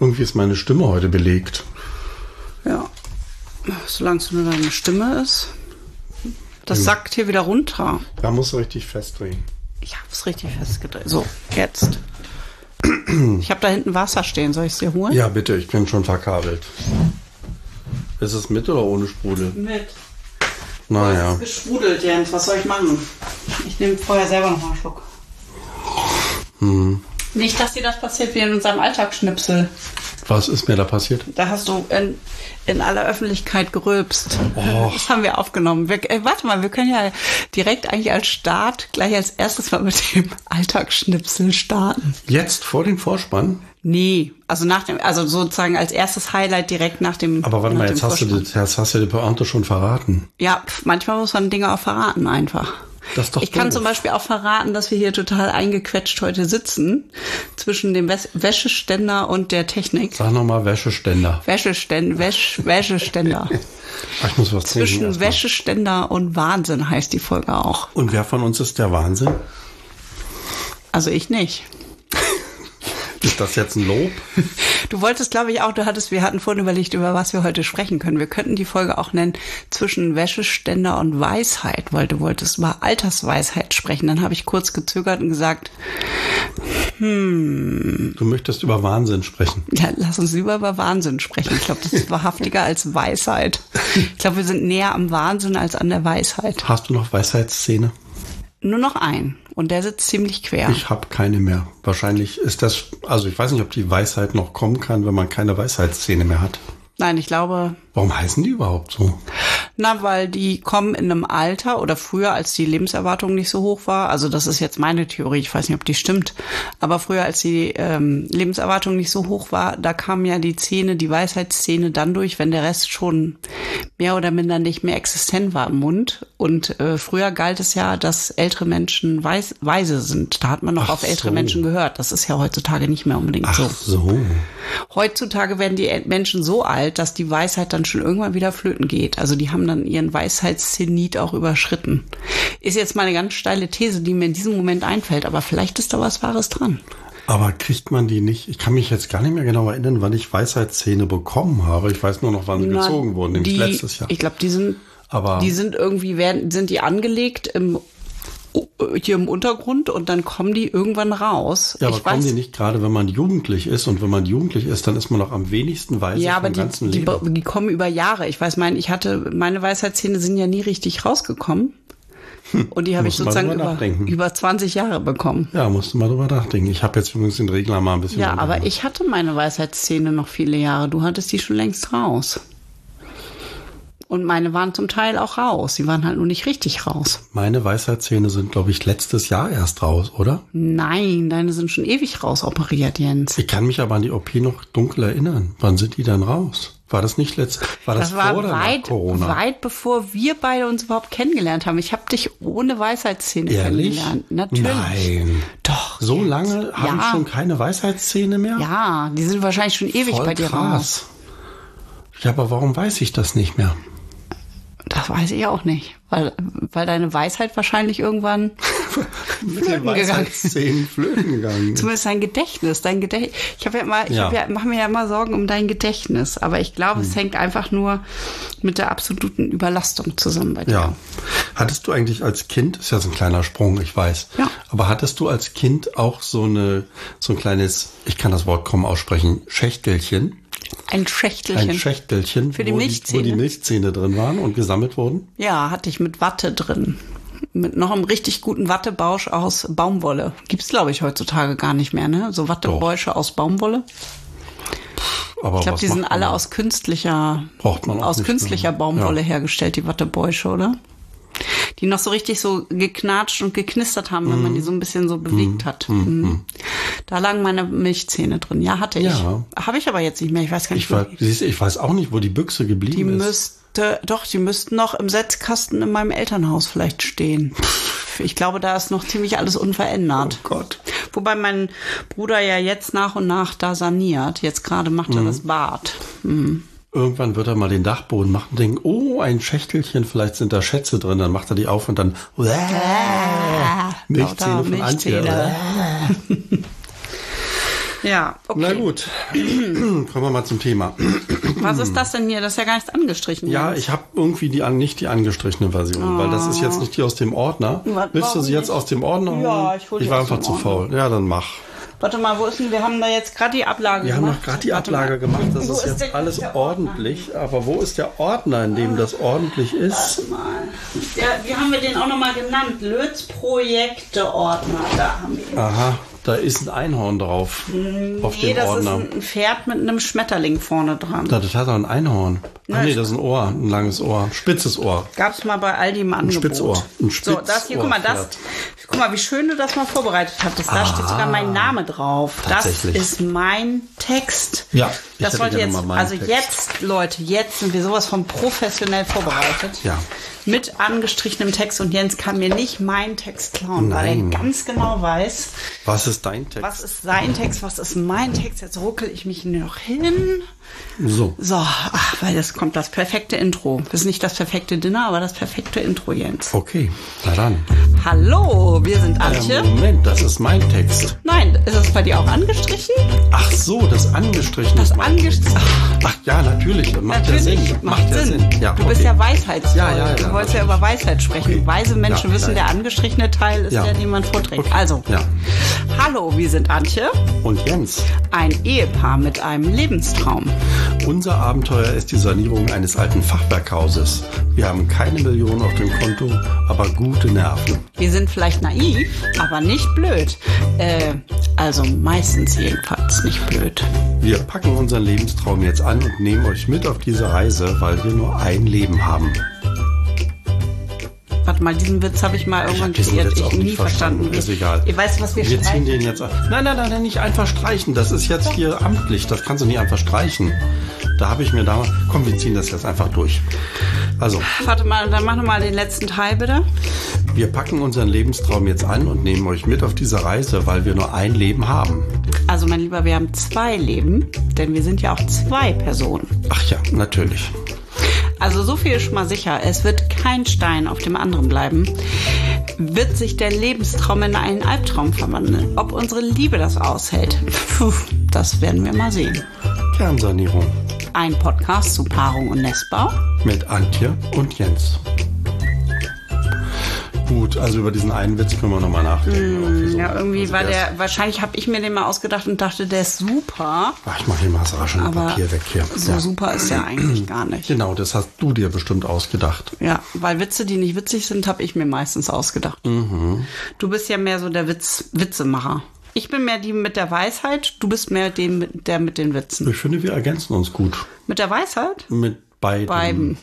Irgendwie ist meine Stimme heute belegt. Ja, solange es nur deine Stimme ist. Das sackt hier wieder runter. Da musst du richtig festdrehen. Ich habe es richtig festgedreht. So, jetzt. Ich habe da hinten Wasser stehen. Soll ich es dir holen? Ja, bitte. Ich bin schon verkabelt. Ist es mit oder ohne Sprudel? Mit. Naja. Es ist gesprudelt, Jens. Was soll ich machen? Ich nehme vorher selber noch mal einen Schluck. Nicht, dass dir das passiert wie in unserem Alltagsschnipsel. Was ist mir da passiert? Da hast du in aller Öffentlichkeit gerülpst. Oh. Das haben wir aufgenommen. Warte mal, wir können ja direkt eigentlich als Start gleich als erstes mal mit dem Alltagsschnipsel starten. Jetzt vor dem Vorspann? Nee, also sozusagen als erstes Highlight direkt nach dem. Aber warte mal, jetzt hast du die Pointe schon verraten. Ja, manchmal muss man Dinge auch verraten einfach. Das ist doch ich kann doof. zum Beispiel auch verraten, dass wir hier total eingequetscht heute sitzen zwischen dem Wäscheständer und der Technik. Sag nochmal Wäscheständer. Wäscheständer. Ich muss was trinken Zwischen erst mal. Wäscheständer und Wahnsinn heißt die Folge auch. Und wer von uns ist der Wahnsinn? Also ich nicht. Ist das jetzt ein Lob? Du wolltest, glaube ich, auch, wir hatten vorhin überlegt, über was wir heute sprechen können. Wir könnten die Folge auch nennen zwischen Wäscheständer und Weisheit, weil du wolltest über Altersweisheit sprechen. Dann habe ich kurz gezögert und gesagt, Du möchtest über Wahnsinn sprechen. ja, lass uns lieber über Wahnsinn sprechen. Ich glaube, das ist wahrhaftiger als Weisheit. Ich glaube, wir sind näher am Wahnsinn als an der Weisheit. Hast du noch Weisheitszähne? Nur noch einen. Und der sitzt ziemlich quer. Ich habe keine mehr. Wahrscheinlich ist das, also ich weiß nicht, ob die Weisheit noch kommen kann, wenn man keine Weisheitszähne mehr hat. Nein, ich glaube... Warum heißen die überhaupt so? Na, weil die kommen in einem Alter oder früher, als die Lebenserwartung nicht so hoch war. Also das ist jetzt meine Theorie, ich weiß nicht, ob die stimmt. Aber früher, als die Lebenserwartung nicht so hoch war, da kamen ja die Weisheitszähne dann durch, wenn der Rest schon mehr oder minder nicht mehr existent war im Mund. Und früher galt es ja, dass ältere Menschen weise sind. Da hat man noch auf ältere Menschen gehört. Das ist ja heutzutage nicht mehr unbedingt so. Ach so. Heutzutage werden die Menschen so alt, dass die Weisheit dann schon irgendwann wieder flöten geht. Also die haben dann ihren Weisheitszenit auch überschritten. Ist jetzt mal eine ganz steile These, die mir in diesem Moment einfällt, aber vielleicht ist da was Wahres dran. Aber kriegt man die nicht? Ich kann mich jetzt gar nicht mehr genau erinnern, wann ich Weisheitszähne bekommen habe. Ich weiß nur noch, wann sie gezogen wurden, nämlich letztes Jahr. Ich glaube, die sind die angelegt hier im Untergrund und dann kommen die irgendwann raus. Ja, aber kommen die nicht gerade, wenn man jugendlich ist? Und wenn man jugendlich ist, dann ist man noch am wenigsten weise vom ganzen Leben. Ja, aber die kommen über Jahre. Ich weiß, meine Weisheitszähne sind ja nie richtig rausgekommen. Und die habe ich sozusagen über 20 Jahre bekommen. Ja, musst du mal drüber nachdenken. Ich habe jetzt übrigens den Regler mal ein bisschen... Ja, aber ich hatte meine Weisheitszähne noch viele Jahre. Du hattest die schon längst raus. Und meine waren zum Teil auch raus. Sie waren halt nur nicht richtig raus. Meine Weisheitszähne sind, glaube ich, letztes Jahr erst raus, oder? Nein, deine sind schon ewig rausoperiert, Jens. Ich kann mich aber an die OP noch dunkel erinnern. Wann sind die dann raus? War das nicht War das vor oder nach Corona? Weit bevor wir beide uns überhaupt kennengelernt haben. Ich habe dich ohne Weisheitszähne kennengelernt. Natürlich. Nein. Doch. So lange habe ich schon keine Weisheitszähne mehr? Ja, die sind wahrscheinlich schon ewig Voll bei dir raus. Ja, aber warum weiß ich das nicht mehr? Das weiß ich auch nicht, weil deine Weisheit wahrscheinlich irgendwann flöten gegangen. Zumindest dein Gedächtnis. Ich mache mir ja immer Sorgen um dein Gedächtnis, aber ich glaube, es hängt einfach nur mit der absoluten Überlastung zusammen bei dir. Ja. Hattest du eigentlich als Kind, ist ja so ein kleiner Sprung, ich weiß, ja. Aber hattest du als Kind auch so ein kleines, ich kann das Wort kaum aussprechen, Schächtelchen? Ein Schächtelchen. Für die Milchzähne. Wo die Milchzähne drin waren und gesammelt wurden? Ja, hatte ich mit Watte drin. Mit noch einem richtig guten Wattebausch aus Baumwolle. Gibt's, glaube ich, heutzutage gar nicht mehr, ne? So Wattebäusche aus Baumwolle. Aber ich glaube, die sind alle aus künstlicher Baumwolle hergestellt, die Wattebäusche, oder? Die noch so richtig so geknatscht und geknistert haben, wenn man die so ein bisschen so bewegt hat. Da lagen meine Milchzähne drin. Ja, hatte ich. Ja. Habe ich aber jetzt nicht mehr. Ich weiß gar nicht, ich weiß auch nicht, wo die Büchse geblieben ist. Die müssten noch im Setzkasten in meinem Elternhaus vielleicht stehen. Ich glaube, da ist noch ziemlich alles unverändert. Oh Gott. Wobei mein Bruder ja jetzt nach und nach da saniert. Jetzt gerade macht er das Bad. Irgendwann wird er mal den Dachboden machen und denken, oh, ein Schächtelchen, vielleicht sind da Schätze drin. Dann macht er die auf und dann Milchzähne von Antje. Ja, okay. Na gut, kommen wir mal zum Thema. Was ist das denn hier? Das ist ja gar nicht angestrichen. Ja, jetzt. ich habe irgendwie nicht die angestrichene Version, weil das ist jetzt nicht die aus dem Ordner. Willst du sie jetzt aus dem Ordner holen? Ja, ich hole die Ich war aus dem einfach zu Ordner. faul. Ja, dann mach. Warte mal, wo ist denn? Wir haben da jetzt gerade die Ablage Wir gemacht. haben noch gerade die Ablage gemacht. Das ist jetzt alles ordentlich. Aber wo ist der Ordner, in dem das ordentlich ist? Warte mal. Ja, wie haben wir den auch nochmal genannt? Lötz Projekte-Ordner. Da haben wir ihn. Aha, da ist ein Einhorn drauf. Auf dem das Ordner. ist ein Pferd mit einem Schmetterling vorne dran. Das hat doch ein Einhorn. Ach nee, das ist ein Ohr, ein langes Ohr. Spitzes Ohr. Gab es mal bei Aldi im Angebot. Spitzohr. Ein So, das hier, guck mal, guck mal, wie schön du das mal vorbereitet hattest. Da steht sogar mein Name drauf. Das ist mein Text. Ja, ich das hätte wollte gerne jetzt, mal meinen also Text. jetzt, Leute, jetzt sind wir sowas von professionell vorbereitet. Ja. Mit angestrichenem Text und Jens kann mir nicht meinen Text klauen, weil Nein. er ganz genau weiß, Was ist dein Text? was ist sein Text, was ist mein Text. Jetzt ruckel ich mich noch hin. So. So, weil das kommt das perfekte Intro. Das ist nicht das perfekte Dinner, aber das perfekte Intro, Jens. Okay, na dann. Hallo, wir sind Antje. Moment, das ist mein Text. Nein, ist das bei dir auch angestrichen? Ach so, das angestrichen ist mein Text. Ach ja, natürlich. Macht ja Sinn. Macht Sinn. Ja, Du bist ja weisheitsvoll. Ja, du wolltest ja natürlich. über Weisheit sprechen. Okay. Weise Menschen Ja, wissen, ja. der angestrichene Teil ist Ja. der, den man vorträgt. Okay. Also, Ja. hallo, wir sind Antje. Und Jens, Ein Ehepaar mit einem Lebenstraum. unser Abenteuer ist die Sanierung eines alten Fachwerkhauses. Wir haben keine Millionen auf dem Konto, aber gute Nerven. Wir sind vielleicht naiv, aber nicht blöd. Also meistens jedenfalls nicht blöd. Wir packen unseren Lebenstraum jetzt an und nehmen euch mit auf diese Reise, weil wir nur ein Leben haben. Warte mal, diesen Witz habe ich mal irgendwann diesen kreiert. Witz auch Ich nicht nie verstanden. Ist egal. Ihr weißt, was wir Wir ziehen streichen? den jetzt ab. Nein, nicht einfach streichen. Das ist jetzt hier amtlich. Das kannst du nicht einfach streichen. Da habe ich mir damals... Komm, wir ziehen das jetzt einfach durch. Also, Warte mal, dann mach noch mal den letzten Teil, bitte. wir packen unseren Lebenstraum jetzt an und nehmen euch mit auf diese Reise, weil wir nur ein Leben haben. Also, mein Lieber, wir haben 2 Leben, denn wir sind ja auch 2 Personen. Ach ja, natürlich. Also, so viel ist schon mal sicher. Es wird kein Stein auf dem anderen bleiben. Wird sich der Lebenstraum in einen Albtraum verwandeln? Ob unsere Liebe das aushält? Puh, das werden wir mal sehen. Kernsanierung Ein Podcast zu Paarung und Nestbau. mit Antje und Jens. Gut, also über diesen einen Witz können wir nochmal nachdenken. Ja, irgendwie Also war der der, wahrscheinlich habe ich mir den mal ausgedacht und dachte, der ist super. Ach, ich mache hier mal das schon Aber Papier weg hier. so Ja. super ist der eigentlich gar nicht. Genau, das hast du dir bestimmt ausgedacht. Ja, weil Witze, die nicht witzig sind, habe ich mir meistens ausgedacht. Du bist ja mehr so der Witzemacher. Ich bin mehr die mit der Weisheit, du bist mehr der mit den Witzen. Ich finde, wir ergänzen uns gut. Mit der Weisheit? Mit beiden. Beiden.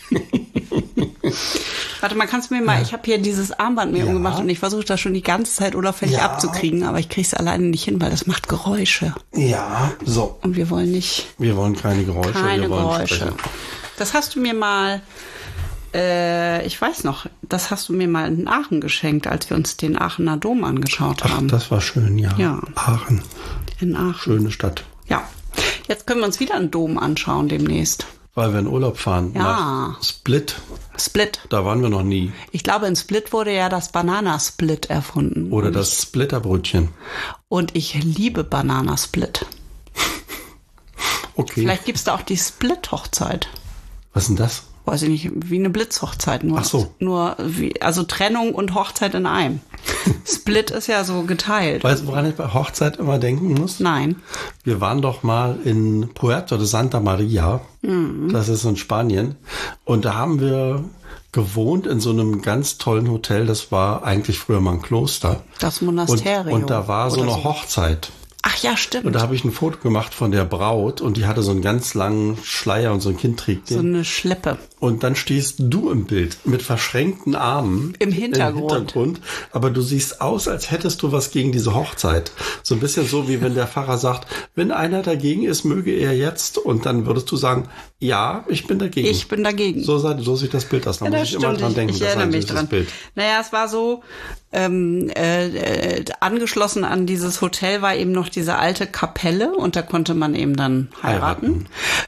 Warte mal, kannst du mir mal, ich habe hier dieses Armband mir Ja. umgemacht und ich versuche das schon die ganze Zeit unauffällig Ja. abzukriegen, aber ich kriege es alleine nicht hin, weil das macht Geräusche. Ja, so. Und wir wollen nicht Wir wollen keine Geräusche. keine wir wollen Geräusche. sprechen. Das hast du mir mal, ich weiß noch, das hast du mir mal in Aachen geschenkt, als wir uns den Aachener Dom angeschaut Ach, haben. das war schön, ja. Ja. Aachen, In Aachen. schöne Stadt. Ja. Jetzt können wir uns wieder einen Dom anschauen demnächst. Weil wir in Urlaub fahren Ja. nach Split. Split. Da waren wir noch nie. Ich glaube, in Split wurde ja das Bananasplit erfunden. Oder das Splitterbrötchen. Und ich liebe Bananasplit. Okay. Vielleicht gibt's da auch die Split-Hochzeit. Was ist denn das? Weiß ich nicht, wie eine Blitzhochzeit. Nur, Ach so. Also Trennung und Hochzeit in einem. Split ist ja so geteilt. Weißt du, woran ich bei Hochzeit immer denken muss? Nein. Wir waren doch mal in Puerto de Santa Maria. Das ist in Spanien. Und da haben wir gewohnt in so einem ganz tollen Hotel. Das war eigentlich früher mal ein Kloster. Das Monasterium. Und da war so oder eine Hochzeit. Ach ja, stimmt. Und da habe ich ein Foto gemacht von der Braut und die hatte so einen ganz langen Schleier und so ein Kind trägt so den. eine Schleppe. Und dann stehst du im Bild mit verschränkten Armen. Im Hintergrund. Aber du siehst aus, als hättest du was gegen diese Hochzeit. So ein bisschen so, wie wenn der Pfarrer sagt, wenn einer dagegen ist, möge er jetzt. Und dann würdest du sagen, ja, ich bin dagegen. Ich bin dagegen. So sieht das Bild aus. Da muss ich immer dran denken. Ich das ist erinnere ein mich süßes dran. Bild. Naja, es war so, angeschlossen an dieses Hotel war eben noch diese alte Kapelle und da konnte man eben dann heiraten.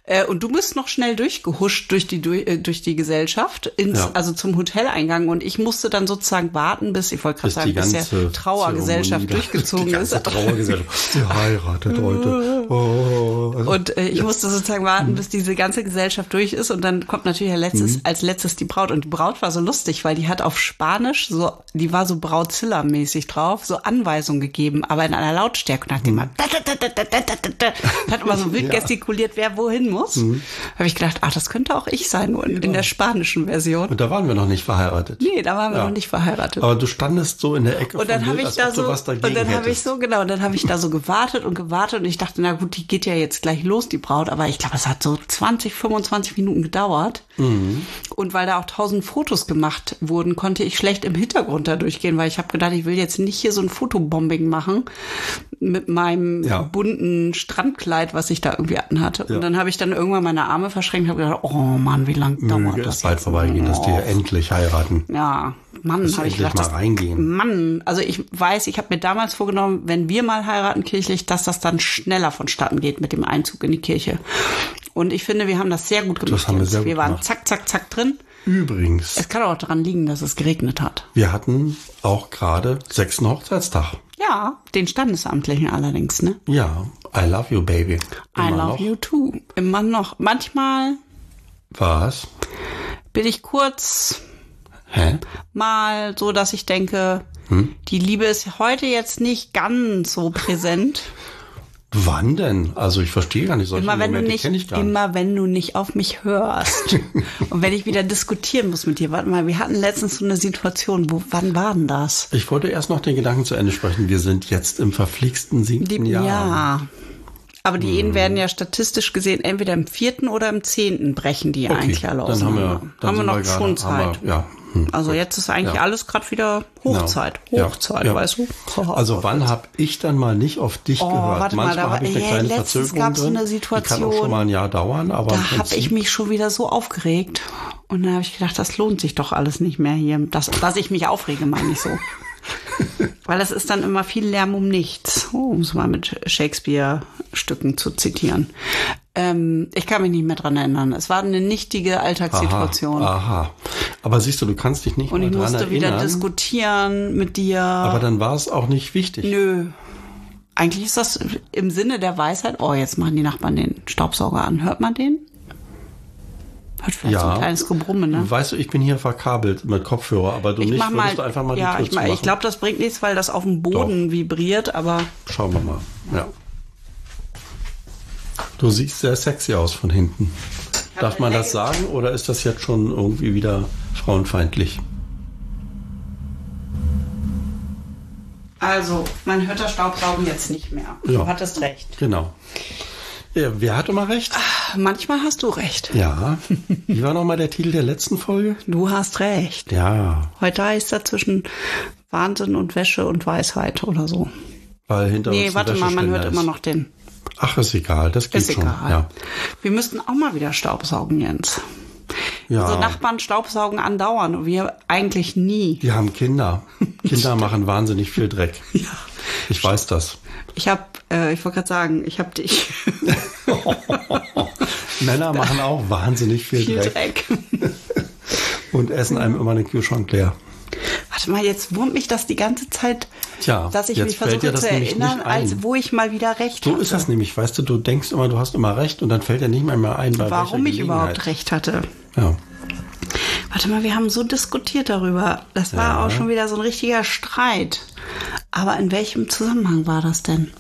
Und du bist noch schnell durchgehuscht durch die Gesellschaft, also zum Hoteleingang. Und ich musste dann sozusagen warten, bis der Trauergesellschaft durchgezogen ist. Trauergesellschaft. Sie heiratet heute. Oh. Und ich musste sozusagen warten, bis diese ganze Gesellschaft durch ist. Und dann kommt natürlich als letztes die Braut. Und die Braut war so lustig, weil die hat auf Spanisch die war so Brautzilla-mäßig drauf, so Anweisungen gegeben, aber in einer Lautstärke. Und hat die mal hat immer so wild gestikuliert, wer wohin muss. Habe ich gedacht, das könnte auch ich sein, nur in der spanischen Version. Und da waren wir noch nicht verheiratet. Nee, da waren wir noch nicht verheiratet. Aber du standest so in der Ecke und dann habe ich da so, und dann habe ich so gewartet und ich dachte, na gut, die geht ja jetzt gleich los, die Braut, aber ich glaube, es hat so 20, 25 Minuten gedauert. Und weil da auch 1000 Fotos gemacht wurden, konnte ich schlecht im Hintergrund da durchgehen, weil ich habe gedacht, ich will jetzt nicht hier so ein Fotobombing machen mit meinem bunten Strandkleid, was ich da irgendwie anhatte. Und dann habe ich dann irgendwann meine Arme verschränkt und habe gedacht, oh Mann, wie lang dauert das jetzt? Bald vorbeigehen, dass die endlich heiraten. Ja, Mann, habe ich gedacht. Mal reingehen. Mann, also ich weiß, ich habe mir damals vorgenommen, wenn wir mal heiraten kirchlich, dass das dann schneller vonstatten geht mit dem Einzug in die Kirche. Und ich finde, wir haben das sehr gut gemacht. Das haben wir sehr gut gemacht. Wir waren gemacht. zack, zack, zack drin. Übrigens. Es kann auch daran liegen, dass es geregnet hat. Wir hatten auch gerade 6. Hochzeitstag. Ja, den standesamtlichen allerdings, ne? Ja, I love you, baby. I love you too. Immer noch. Manchmal Was? bin ich kurz mal so, dass ich denke, die Liebe ist heute jetzt nicht ganz so präsent. Wann denn? Also ich verstehe gar nicht solche Momente, kenne ich gar nicht. Immer wenn du nicht auf mich hörst. Und wenn ich wieder diskutieren muss mit dir. Warte mal, wir hatten letztens so eine Situation. Wann war denn das? Ich wollte erst noch den Gedanken zu Ende sprechen. Wir sind jetzt im verflixten 7. Jahr. Ja. Aber die Ehen werden ja statistisch gesehen entweder im 4. oder im 10. brechen die eigentlich alle auseinander. Dann haben wir noch schon Zeit. Also jetzt ist eigentlich alles gerade wieder Hochzeit. Hochzeit, weißt du? Also wann habe ich dann mal nicht auf dich gehört? Warte Manchmal mal, habe ich eine kleine Verzögerung drin. Eine Situation, die kann auch schon mal ein Jahr dauern. Aber da habe ich mich schon wieder so aufgeregt. Und dann habe ich gedacht, das lohnt sich doch alles nicht mehr hier. Dass ich mich aufrege, meine ich so. Weil es ist dann immer viel Lärm um nichts, um es mal mit Shakespeare-Stücken zu zitieren. Ich kann mich nicht mehr dran erinnern. Es war eine nichtige Alltagssituation. Aha. Aber siehst du, du kannst dich nicht mehr dran erinnern. Und ich musste wieder diskutieren mit dir. Aber dann war es auch nicht wichtig. Nö. Eigentlich ist das im Sinne der Weisheit, jetzt machen die Nachbarn den Staubsauger an. Hört man den? Hört vielleicht so ein kleines Gebrumme, ne? Weißt du, ich bin hier verkabelt mit Kopfhörer, aber du nicht, würdest du einfach mal die Tür zumachen? Ich glaube, das bringt nichts, weil das auf dem Boden vibriert, aber... Schauen wir mal, ja. Du siehst sehr sexy aus von hinten. Darf man das sagen oder ist das jetzt schon irgendwie wieder frauenfeindlich? Also, man hört das Staubsaugen jetzt nicht mehr. Du hattest recht. Genau. Ja, wer hatte mal recht? Manchmal hast du recht. Ja. Wie war nochmal der Titel der letzten Folge? Du hast recht. Ja. Heute heißt er zwischen Wahnsinn und Wäsche und Weisheit oder so. Weil hinter uns warte mal, man hört immer noch den. Ach, ist egal, das geht schon. Ja. Wir müssten auch mal wieder staubsaugen, Jens. Ja. Also Nachbarn staubsaugen andauernd und wir eigentlich nie. Die haben Kinder. Kinder machen wahnsinnig viel Dreck. Ja. Ich weiß das. Ich wollte gerade sagen, ich habe dich. Männer machen auch wahnsinnig viel Dreck. Und essen einem immer den Kühlschrank leer. Warte mal, jetzt wurmt mich das die ganze Zeit, dass ich mich versuche zu erinnern, als wo ich mal wieder recht hatte. So ist das nämlich, weißt du, du denkst immer, du hast immer recht und dann fällt dir nicht mehr ein, bei warum ich überhaupt recht hatte. Ja. Warte mal, wir haben so diskutiert darüber. Das war auch schon wieder so ein richtiger Streit. Aber in welchem Zusammenhang war das denn?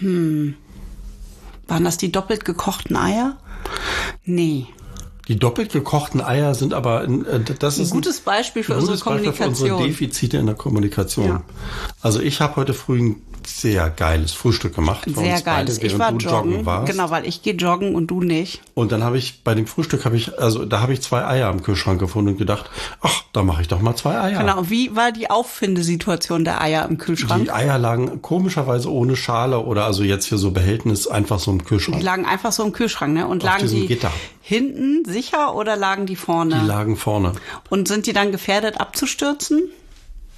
Waren das die doppelt gekochten Eier? Nee. Die doppelt gekochten Eier sind aber, das ist ein gutes Beispiel für unsere Kommunikation. Für unsere Defizite in der Kommunikation. Ja. Also ich habe heute früh ein sehr geiles Frühstück gemacht. Sehr geiles. Ich war joggen. Genau, weil ich gehe joggen und du nicht. Und dann habe ich bei dem Frühstück habe ich 2 Eier im Kühlschrank gefunden und gedacht, ach, da mache ich doch mal 2 Eier. Genau. Wie war die Auffindesituation der Eier im Kühlschrank? Die Eier lagen komischerweise ohne Schale oder also jetzt hier so Behältnis einfach so im Kühlschrank. Die lagen einfach so im Kühlschrank, ne? Und auf lagen die Gitter. Hinten sicher oder lagen die vorne? Die lagen vorne. Und sind die dann gefährdet abzustürzen?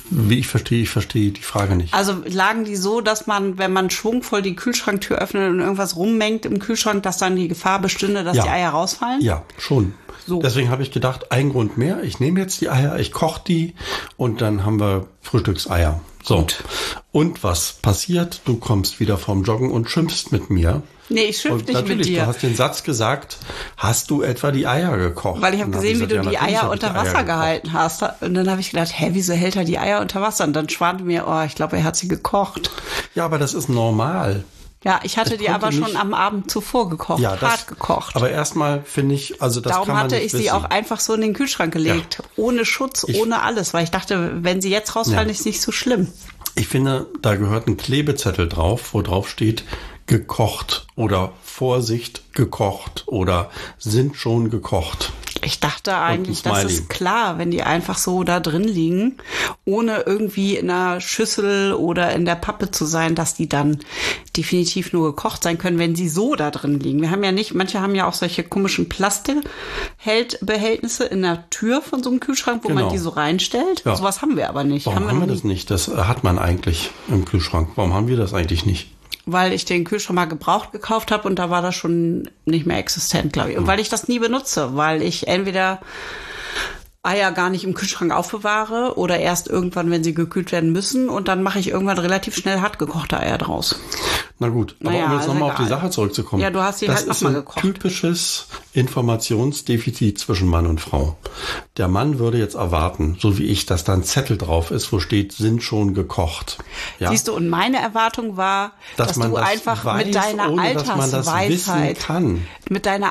Ich verstehe die Frage nicht. Also lagen die so, dass man, wenn man schwungvoll die Kühlschranktür öffnet und irgendwas rummengt im Kühlschrank, dass dann die Gefahr bestünde, dass die Eier rausfallen? Ja, schon. So. Deswegen habe ich gedacht, ein Grund mehr. Ich nehme jetzt die Eier, ich koche die und dann haben wir Frühstückseier. So. Gut. Und was passiert? Du kommst wieder vom Joggen und schimpfst mit mir. Nee, ich schimpf nicht natürlich, mit dir. Du hast den Satz gesagt, hast du etwa die Eier gekocht? Weil ich habe gesehen, wie du die Eier unter Wasser gekocht. gehalten hast. Und dann habe ich gedacht, wieso hält er die Eier unter Wasser? Und dann schwante mir, ich glaube, er hat sie gekocht. Ja, aber das ist normal. Ja, ich hatte die aber schon am Abend zuvor gekocht, hart gekocht. Aber erstmal finde ich, also das Darum kann man hatte nicht ich wissen. sie auch einfach so in den Kühlschrank gelegt. Ja. Ohne Schutz, ohne alles. Weil ich dachte, wenn sie jetzt rausfallen, ist nicht so schlimm. Ich finde, da gehört ein Klebezettel drauf, wo drauf steht, gekocht oder Vorsicht, gekocht oder sind schon gekocht. Ich dachte eigentlich, das ist klar, wenn die einfach so da drin liegen, ohne irgendwie in einer Schüssel oder in der Pappe zu sein, dass die dann definitiv nur gekocht sein können, wenn sie so da drin liegen. Wir haben ja nicht, manche haben ja auch solche komischen Plastikbehältnisse in der Tür von so einem Kühlschrank, wo man die so reinstellt. Ja. Sowas haben wir aber nicht. Warum haben wir das nicht? Das hat man eigentlich im Kühlschrank. Warum haben wir das eigentlich nicht? Weil ich den Kühlschrank mal gebraucht gekauft habe und da war das schon nicht mehr existent, glaube ich. Und weil ich das nie benutze, weil ich entweder Eier gar nicht im Kühlschrank aufbewahre oder erst irgendwann, wenn sie gekühlt werden müssen. Und dann mache ich irgendwann relativ schnell hart gekochte Eier draus. Na gut, aber um jetzt nochmal auf die Sache zurückzukommen. Ja, du hast die halt nochmal gekocht. Das ist ein typisches Informationsdefizit zwischen Mann und Frau. Der Mann würde jetzt erwarten, so wie ich, dass da ein Zettel drauf ist, wo steht, sind schon gekocht. Ja? Siehst du, und meine Erwartung war, dass du das einfach weiß, mit deiner Altersweisheit, mit deiner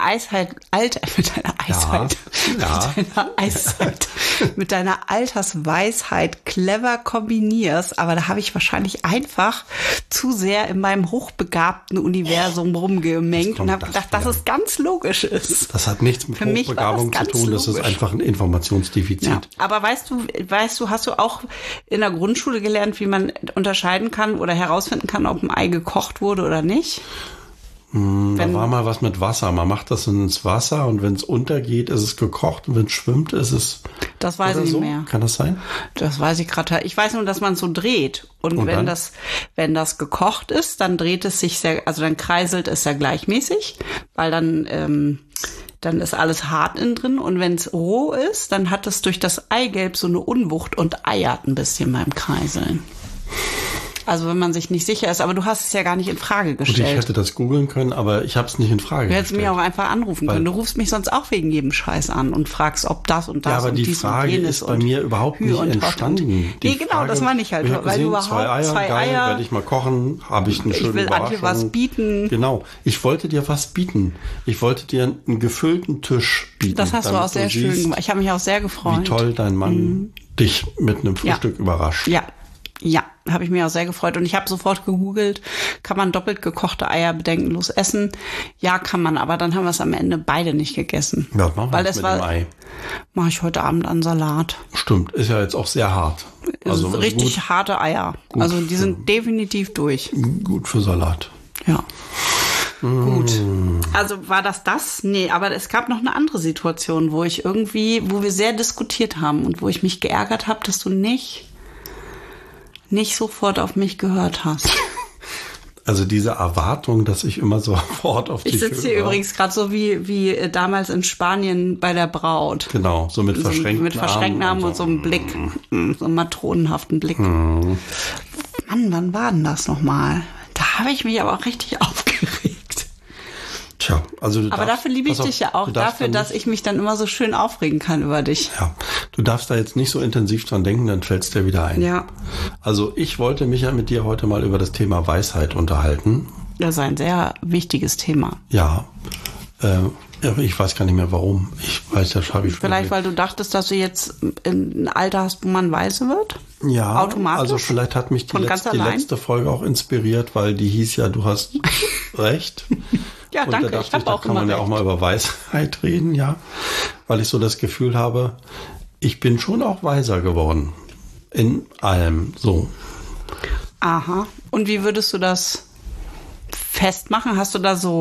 Altersweisheit clever kombinierst. Aber da habe ich wahrscheinlich einfach zu sehr in meinem hochbegabten Universum rumgemengt und habe gedacht, dass es ganz logisch ist. Das hat nichts mit Hochbegabung zu tun, das ist einfach ein Informationsdefizit. Ja. Aber weißt du, hast du auch in der Grundschule gelernt, wie man unterscheiden kann oder herausfinden kann, ob ein Ei gekocht wurde oder nicht? Da war mal was mit Wasser. Man macht das ins Wasser und wenn es untergeht, ist es gekocht und wenn es schwimmt, ist es. Das weiß ich nicht mehr. Kann das sein? Das weiß ich gerade. Ich weiß nur, dass man es so dreht. Und wenn das gekocht ist, dann dreht es sich dann kreiselt es sehr gleichmäßig, weil dann ist alles hart innen drin. Und wenn es roh ist, dann hat es durch das Eigelb so eine Unwucht und eiert ein bisschen beim Kreiseln. Also wenn man sich nicht sicher ist, aber du hast es ja gar nicht in Frage gestellt. Gut, ich hätte das googeln können, aber ich habe es nicht in Frage gestellt. Du hättest mich auch einfach anrufen können. Du rufst mich sonst auch wegen jedem Scheiß an und fragst, ob das und das ja, aber und die dies Frage und jenes ist bei mir überhaupt nicht entstanden. Nee, genau, das meine ich halt. Weil du überhaupt zwei Eier werde ich mal kochen, habe ich eine schöne Überraschung. Ich will Antje was bieten. Genau, ich wollte dir was bieten. Ich wollte dir einen gefüllten Tisch bieten. Das hast du auch sehr schön gemacht. Ich habe mich auch sehr gefreut. Wie toll dein Mann dich mit einem Frühstück überrascht. Ja, habe ich mich auch sehr gefreut. Und ich habe sofort gegoogelt, kann man doppelt gekochte Eier bedenkenlos essen? Ja, kann man, aber dann haben wir es am Ende beide nicht gegessen. Ja, machen wir mit dem Ei. Mache ich heute Abend an Salat. Stimmt, ist ja jetzt auch sehr hart. Also richtig harte Eier. Also die sind definitiv durch. Gut für Salat. Ja. Gut. Also war das? Nee, aber es gab noch eine andere Situation, wo wir sehr diskutiert haben und wo ich mich geärgert habe, dass du nicht sofort auf mich gehört hast. Also diese Erwartung, dass ich immer sofort auf dich höre. Ich sitze hier übrigens gerade so wie damals in Spanien bei der Braut. Genau, so mit verschränkten Armen und so einem Blick, so einem matronenhaften Blick. Mann, wann war denn das nochmal? Da habe ich mich aber auch richtig aufgeregt. Tja, also aber dafür liebe ich dich ja auch, dafür, dass ich mich dann immer so schön aufregen kann über dich. Ja, du darfst da jetzt nicht so intensiv dran denken, dann fällt's dir wieder ein. Ja. Also ich wollte mich ja mit dir heute mal über das Thema Weisheit unterhalten. Das ist ein sehr wichtiges Thema. Ja, ich weiß gar nicht mehr warum. Ich weiß, das habe ich schon. Vielleicht, weil du dachtest, dass du jetzt ein Alter hast, wo man weise wird? Ja, automatisch? Also vielleicht hat mich die letzte Folge auch inspiriert, weil die hieß ja, du hast recht. Ja, und danke. Da kann man ja auch mal über Weisheit reden, ja. Weil ich so das Gefühl habe, ich bin schon auch weiser geworden. In allem so. Aha. Und wie würdest du das festmachen? Hast du da so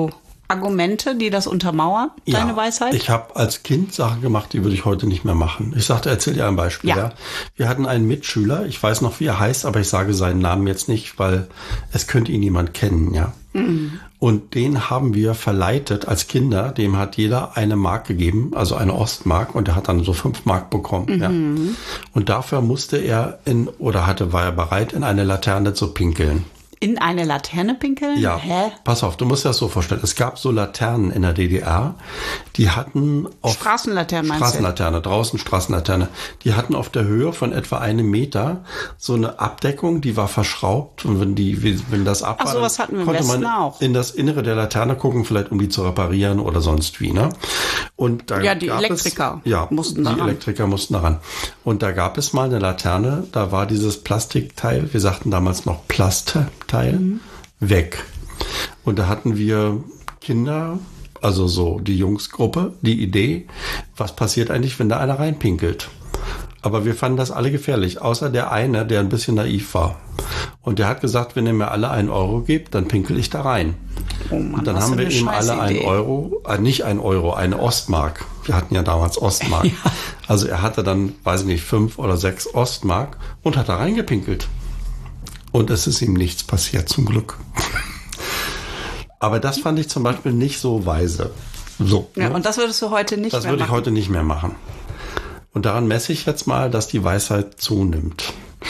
Argumente, die das untermauern, deine Weisheit? Ich habe als Kind Sachen gemacht, die würde ich heute nicht mehr machen. Ich sagte, erzähl dir ein Beispiel. Ja. Wir hatten einen Mitschüler, ich weiß noch, wie er heißt, aber ich sage seinen Namen jetzt nicht, weil es könnte ihn niemand kennen, ja. Mhm. Und den haben wir verleitet als Kinder, dem hat jeder eine Mark gegeben, also eine Ostmark, und er hat dann so 5 Mark bekommen. Mhm. Ja. Und dafür musste er war er bereit, in eine Laterne zu pinkeln. In eine Laterne pinkeln? Ja. Hä? Pass auf, du musst dir das so vorstellen. Es gab so Laternen in der DDR, die hatten auf Straßenlaternen, meinst du? Straßenlaterne, draußen Straßenlaterne. Die hatten auf der Höhe von etwa 1 Meter so eine Abdeckung, die war verschraubt. Und wenn das ab war, sowas hatten wir im konnte Westen man auch. In das Innere der Laterne gucken, vielleicht um die zu reparieren oder sonst wie, ne? Und da die Elektriker mussten da ran. Die Elektriker mussten da ran. Und da gab es mal eine Laterne, da war dieses Plastikteil, wir sagten damals noch Plastteil, weg. Und da hatten wir Kinder, also so die Jungsgruppe, die Idee, was passiert eigentlich, wenn da einer reinpinkelt? Aber wir fanden das alle gefährlich, außer der eine, der ein bisschen naiv war. Und der hat gesagt, wenn ihr mir alle 1 Euro gebt, dann pinkel ich da rein. Oh Mann, und dann haben wir ihm alle 1 Euro, nicht 1 Euro, eine Ostmark. Wir hatten ja damals Ostmark. Ja. Also er hatte dann, weiß ich nicht, 5 oder 6 Ostmark und hat da reingepinkelt. Und es ist ihm nichts passiert, zum Glück. Aber das fand ich zum Beispiel nicht so weise. So, ja, ne? Und das würdest du heute nicht mehr machen? Das würde ich heute nicht mehr machen. Und daran messe ich jetzt mal, dass die Weisheit zunimmt.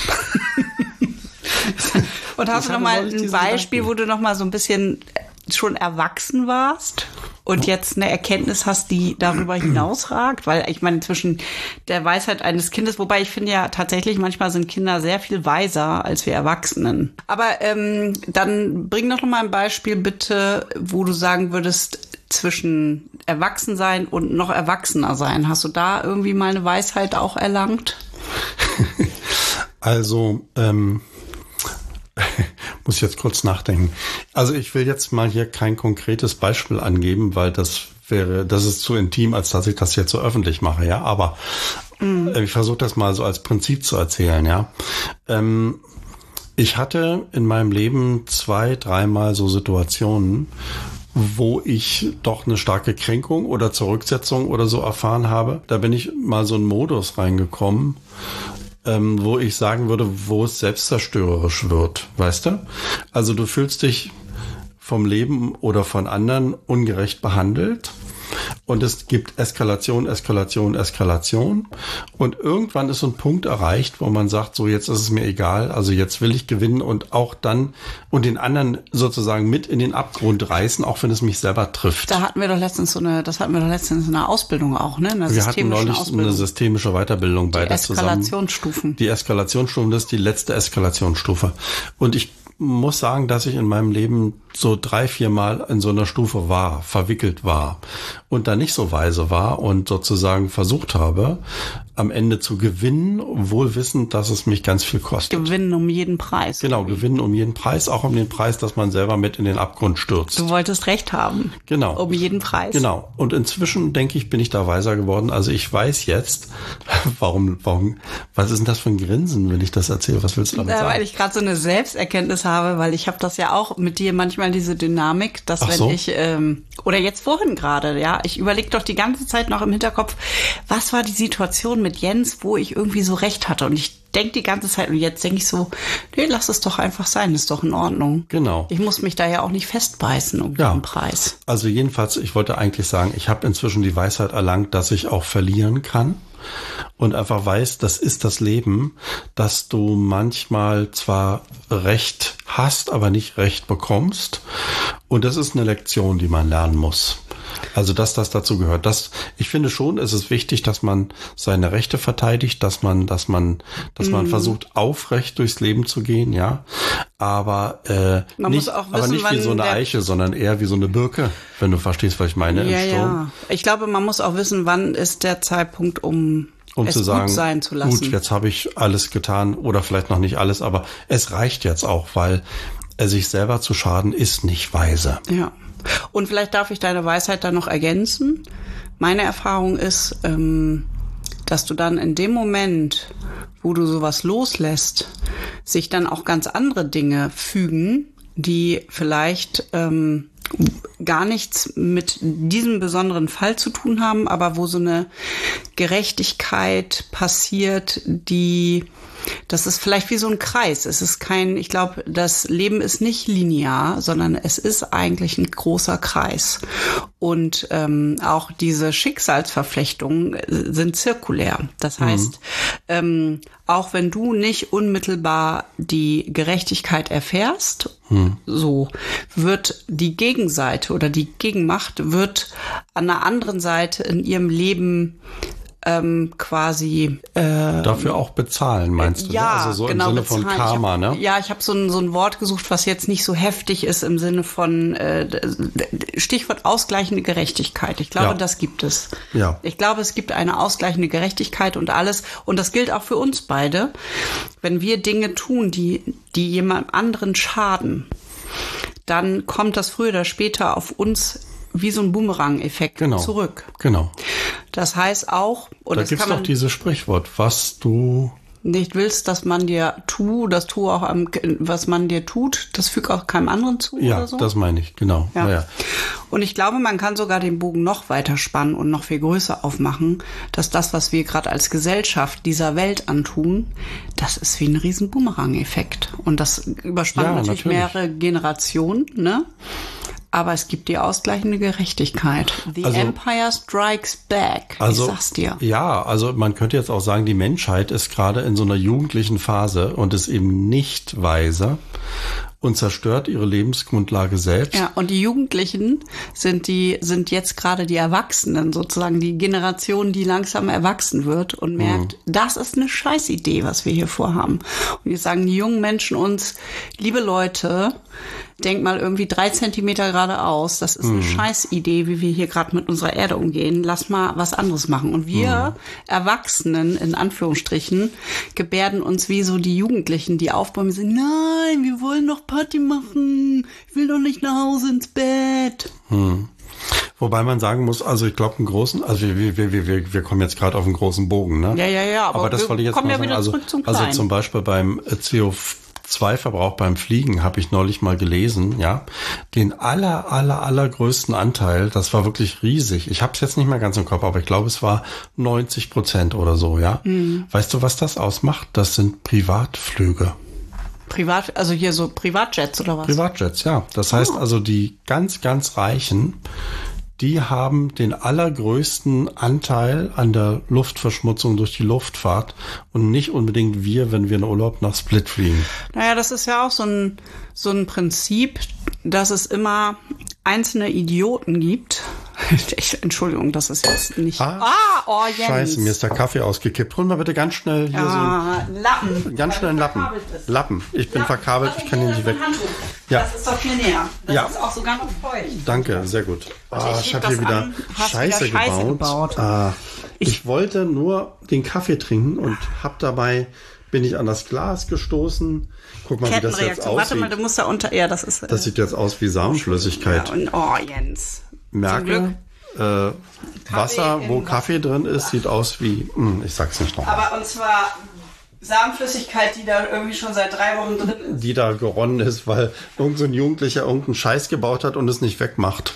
Und hast du noch mal ein Beispiel, wo du noch mal so ein bisschen schon erwachsen warst und jetzt eine Erkenntnis hast, die darüber hinausragt? Weil ich meine, zwischen der Weisheit eines Kindes, wobei ich finde ja tatsächlich, manchmal sind Kinder sehr viel weiser als wir Erwachsenen. Aber dann bring doch noch mal ein Beispiel bitte, wo du sagen würdest, zwischen Erwachsensein und noch erwachsener sein. Hast du da irgendwie mal eine Weisheit auch erlangt? Also, muss ich jetzt kurz nachdenken. Also ich will jetzt mal hier kein konkretes Beispiel angeben, weil das ist zu intim, als dass ich das jetzt so öffentlich mache, ja. Aber ich versuche das mal so als Prinzip zu erzählen, ja. Ich hatte in meinem Leben 2-3 Mal so Situationen, wo ich doch eine starke Kränkung oder Zurücksetzung oder so erfahren habe. Da bin ich mal so in einen Modus reingekommen, wo ich sagen würde, wo es selbstzerstörerisch wird, weißt du? Also du fühlst dich vom Leben oder von anderen ungerecht behandelt und es gibt Eskalation. Und irgendwann ist so ein Punkt erreicht, wo man sagt, so jetzt ist es mir egal, also jetzt will ich gewinnen und auch dann und den anderen sozusagen mit in den Abgrund reißen, auch wenn es mich selber trifft. Das hatten wir doch letztens in einer Ausbildung auch, ne? Wir hatten neulich eine systemische Weiterbildung bei der zusammen. Die Eskalationsstufen, das ist die letzte Eskalationsstufe. Und ich muss sagen, dass ich in meinem Leben so 3-4 Mal in so einer Stufe verwickelt war und da nicht so weise war und sozusagen versucht habe, am Ende zu gewinnen, wohl wissend, dass es mich ganz viel kostet. Gewinnen um jeden Preis. Genau, gewinnen um jeden Preis, auch um den Preis, dass man selber mit in den Abgrund stürzt. Du wolltest Recht haben. Genau. Um jeden Preis. Genau. Und inzwischen, denke ich, bin ich da weiser geworden. Also ich weiß jetzt, was ist denn das für ein Grinsen, wenn ich das erzähle? Was willst du damit sagen? Weil ich gerade so eine Selbsterkenntnis habe, weil ich habe das ja auch mit dir manchmal diese Dynamik, dass ich, oder jetzt vorhin gerade, ja, ich überlege doch die ganze Zeit noch im Hinterkopf, was war die Situation mit Jens, wo ich irgendwie so recht hatte und ich denke die ganze Zeit und jetzt denke ich so, nee, lass es doch einfach sein, ist doch in Ordnung. Genau. Ich muss mich da ja auch nicht festbeißen um jeden Preis. Also jedenfalls, ich wollte eigentlich sagen, ich habe inzwischen die Weisheit erlangt, dass ich auch verlieren kann. Und einfach weiß, das ist das Leben, dass du manchmal zwar Recht hast, aber nicht Recht bekommst. Und das ist eine Lektion, die man lernen muss. Also, dass das dazu gehört. Ich finde schon, es ist wichtig, dass man seine Rechte verteidigt, dass man versucht, aufrecht durchs Leben zu gehen, ja. Aber nicht wie so eine Eiche, sondern eher wie so eine Birke, wenn du verstehst, was ich meine. Ja, ja. Ich glaube, man muss auch wissen, wann ist der Zeitpunkt, um es zu sagen, gut sein zu lassen. Gut, jetzt habe ich alles getan oder vielleicht noch nicht alles, aber es reicht jetzt auch, weil sich selber zu schaden ist nicht weise. Ja. Und vielleicht darf ich deine Weisheit dann noch ergänzen. Meine Erfahrung ist, dass du dann in dem Moment, wo du sowas loslässt, sich dann auch ganz andere Dinge fügen, die vielleicht gar nichts mit diesem besonderen Fall zu tun haben, aber wo so eine Gerechtigkeit passiert, das ist vielleicht wie so ein Kreis. Es ist ich glaube, das Leben ist nicht linear, sondern es ist eigentlich ein großer Kreis. Und auch diese Schicksalsverflechtungen sind zirkulär. Das heißt, auch wenn du nicht unmittelbar die Gerechtigkeit erfährst, so wird die Gegenseite oder die Gegenmacht wird an der anderen Seite in ihrem Leben quasi dafür auch bezahlen, meinst du? Ja, ne? Also so genau, im Sinne von Karma, ne? Ja, ich habe so ein Wort gesucht, was jetzt nicht so heftig ist im Sinne von Stichwort ausgleichende Gerechtigkeit. Ich glaube, das gibt es. Ja. Ich glaube, es gibt eine ausgleichende Gerechtigkeit und alles. Und das gilt auch für uns beide. Wenn wir Dinge tun, die jemand anderen schaden, dann kommt das früher oder später auf uns wie so ein Boomerang-Effekt zurück. Genau. Das heißt auch, und da das gibt's kann man doch dieses Sprichwort, was du nicht willst, dass man dir das tue auch was man dir tut, das fügt auch keinem anderen zu oder so. Ja, das meine ich, genau. Ja. Ja. Und ich glaube, man kann sogar den Bogen noch weiter spannen und noch viel größer aufmachen, dass das, was wir gerade als Gesellschaft dieser Welt antun, das ist wie ein riesen Boomerang-Effekt. Und das überspannt natürlich mehrere Generationen, ne? Aber es gibt die ausgleichende Gerechtigkeit. The Empire Strikes Back. Ich sag's dir. Ja, also man könnte jetzt auch sagen, die Menschheit ist gerade in so einer jugendlichen Phase und ist eben nicht weise und zerstört ihre Lebensgrundlage selbst. Ja, und die Jugendlichen sind jetzt gerade die Erwachsenen, sozusagen die Generation, die langsam erwachsen wird und merkt, das ist eine Scheißidee, was wir hier vorhaben. Und jetzt sagen die jungen Menschen uns, liebe Leute, denk mal irgendwie 3 Zentimeter geradeaus. Das ist eine Scheißidee, wie wir hier gerade mit unserer Erde umgehen. Lass mal was anderes machen. Und wir Erwachsenen, in Anführungsstrichen, gebärden uns wie so die Jugendlichen, die aufbäumen und sagen, nein, wir wollen doch Party machen. Ich will doch nicht nach Hause ins Bett. Wobei man sagen muss, also ich glaube, wir kommen jetzt gerade auf einen großen Bogen, ne? Ja, aber das wollte ich jetzt kommen mal ja sagen. wieder zurück zum Kleinen. Also zum Beispiel beim CO2-Verbrauch beim Fliegen habe ich neulich mal gelesen, ja, den allergrößten Anteil, das war wirklich riesig. Ich habe es jetzt nicht mehr ganz im Kopf, aber ich glaube, es war 90% oder so, ja. Weißt du, was das ausmacht? Das sind Privatflüge. Also hier so Privatjets oder was? Privatjets, ja. Das heißt also, die ganz Reichen, die haben den allergrößten Anteil an der Luftverschmutzung durch die Luftfahrt und nicht unbedingt wir, wenn wir in Urlaub nach Split fliegen. Naja, das ist ja auch so ein Prinzip, dass es immer einzelne Idioten gibt. Entschuldigung, das ist jetzt nicht... Jens. Scheiße, mir ist der Kaffee ausgekippt. Hol mal bitte ganz schnell hier Lappen. Ganz schnell einen Lappen. Lappen. Ich bin verkabelt, ich kann ihn nicht weg. Ja. Das ist doch viel näher. Das ist auch sogar noch feucht. Danke, sehr gut. Ich habe hier wieder Scheiße gebaut. Ich wollte nur den Kaffee trinken und bin ich an das Glas gestoßen. Guck mal, wie das jetzt aussieht. Warte mal, du musst da unter... Ja, das sieht jetzt aus wie Samenflüssigkeit. Ja, und, Jens. Merke, Wasser, wo Kaffee drin ist, sieht aus wie... ich sag's nicht noch. Aber und zwar... Samenflüssigkeit, die da irgendwie schon seit 3 Wochen drin ist. Die da geronnen ist, weil irgend so ein Jugendlicher irgendeinen Scheiß gebaut hat und es nicht wegmacht.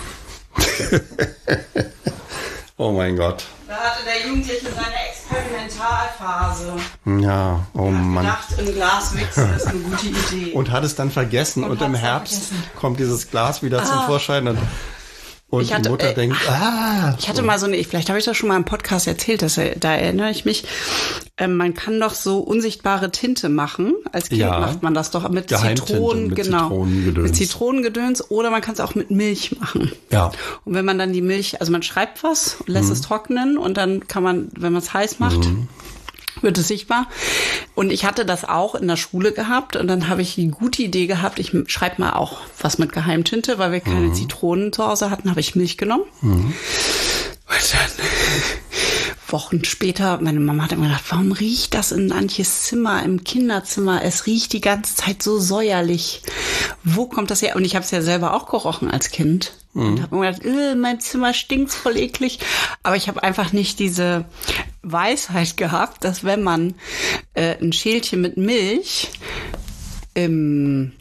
Oh mein Gott. Da hatte der Jugendliche seine Experimentalphase. Ja, Mann. Ich dachte, im Glas wichsen ist eine gute Idee. Und hat es dann vergessen und im Herbst kommt dieses Glas wieder zum Vorschein und die Mutter denkt, Ich hatte mal vielleicht habe ich das schon mal im Podcast erzählt, da erinnere ich mich, man kann doch so unsichtbare Tinte machen. Als Kind macht man das doch mit Zitronen, mit Zitronengedöns, oder man kann es auch mit Milch machen. Ja. Und wenn man dann die Milch, also man schreibt was und lässt es trocknen und dann kann man, wenn man es heiß macht, wird es sichtbar. Und ich hatte das auch in der Schule gehabt und dann habe ich die gute Idee gehabt, ich schreibe mal auch was mit Geheimtinte, weil wir keine Zitronen zu Hause hatten, habe ich Milch genommen. Und dann Wochen später, meine Mama hat immer gedacht, warum riecht das in Antjes Zimmer, im Kinderzimmer? Es riecht die ganze Zeit so säuerlich. Wo kommt das her? Und ich habe es ja selber auch gerochen als Kind. Und habe mir gedacht, mein Zimmer stinkt voll eklig. Aber ich habe einfach nicht diese Weisheit gehabt, dass wenn man ein Schälchen mit Milch im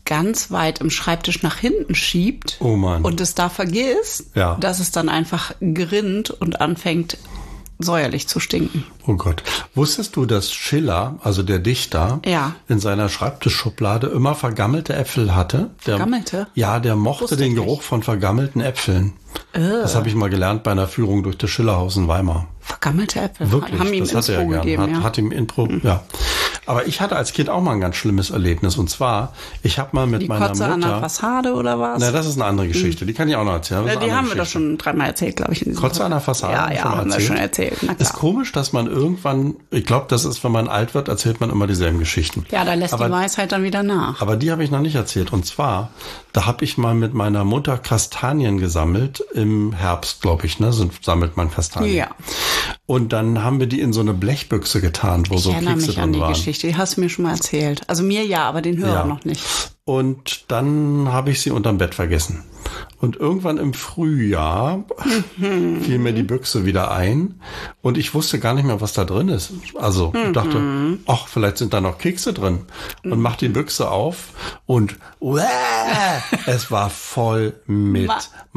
ganz weit im Schreibtisch nach hinten schiebt Oh Mann. und es da vergisst, Ja. dass es dann einfach gerinnt und anfängt säuerlich zu stinken. Oh Gott. Wusstest du, dass Schiller, also der Dichter, Ja. in seiner Schreibtischschublade immer vergammelte Äpfel hatte? Vergammelte? Ja, der mochte Wusste den ich Geruch von vergammelten Äpfeln. Das habe ich mal gelernt bei einer Führung durch das Schillerhaus in Weimar. Vergammelte Äpfel. Wirklich, Haben ihm das hat er Intro gern. gegeben, Hat ihm Intro, ja. Aber ich hatte als Kind auch mal ein ganz schlimmes Erlebnis. Und zwar, ich habe mal mit Die meiner Kotze an der Mutter... Fassade oder was? Na, das ist eine andere Geschichte. Die kann ich auch noch erzählen. Das ist eine Die andere haben wir doch Geschichte. schon dreimal erzählt, glaube ich. In diesem Kotze an der Podcast. Fassade? Ja, haben wir schon erzählt. Na Ist klar. komisch, dass man irgendwann, ich glaube, das ist, wenn man alt wird, erzählt man immer dieselben Geschichten. Ja, da lässt aber, die Weisheit dann wieder nach. Aber die habe ich noch nicht erzählt. Und zwar, da habe ich mal mit meiner Mutter Kastanien gesammelt. Im Herbst, glaube ich, ne? Sammelt man Kastanien. Ja. Und dann haben wir die in so eine Blechbüchse getan, wo so Ich erinnere Kekse mich an drin die waren. Geschichte. Die hast du mir schon mal erzählt. Also mir ja, aber den Hörer Ja. noch nicht. Und dann habe ich sie unterm Bett vergessen. Und irgendwann im Frühjahr fiel mir die Büchse wieder ein und ich wusste gar nicht mehr, was da drin ist. Also ich dachte, ach, vielleicht sind da noch Kekse drin. Und mach die Büchse auf und es war voll mit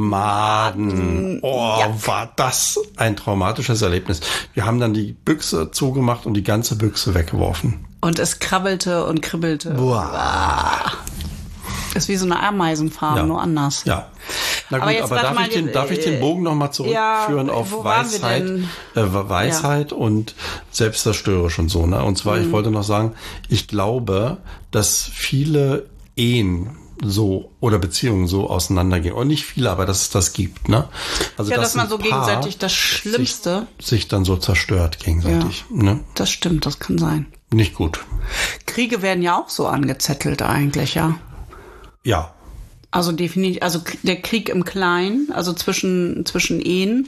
Maden. Oh, war das ein traumatisches Erlebnis. Wir haben dann die Büchse zugemacht und die ganze Büchse weggeworfen. Und es krabbelte und kribbelte. Boah. Ist wie so eine Ameisenfarm, Ja. nur anders. Ja. Na gut, Aber jetzt aber warte darf ich mal, den Bogen nochmal zurückführen ja, auf wo waren wir Weisheit, denn? Weisheit und selbstzerstörerisch und so, ne? Und zwar, ich wollte noch sagen, ich glaube, dass viele Ehen so oder Beziehungen so auseinandergehen. Und nicht viele, aber dass es das gibt, ne? Also Ja, dass man ein so Paar gegenseitig das Schlimmste. sich dann so zerstört gegenseitig, ne? Das stimmt, das kann sein. Nicht gut. Kriege werden ja auch so angezettelt eigentlich, ja. Ja. Also definitiv, also der Krieg im Kleinen, also zwischen Ehen,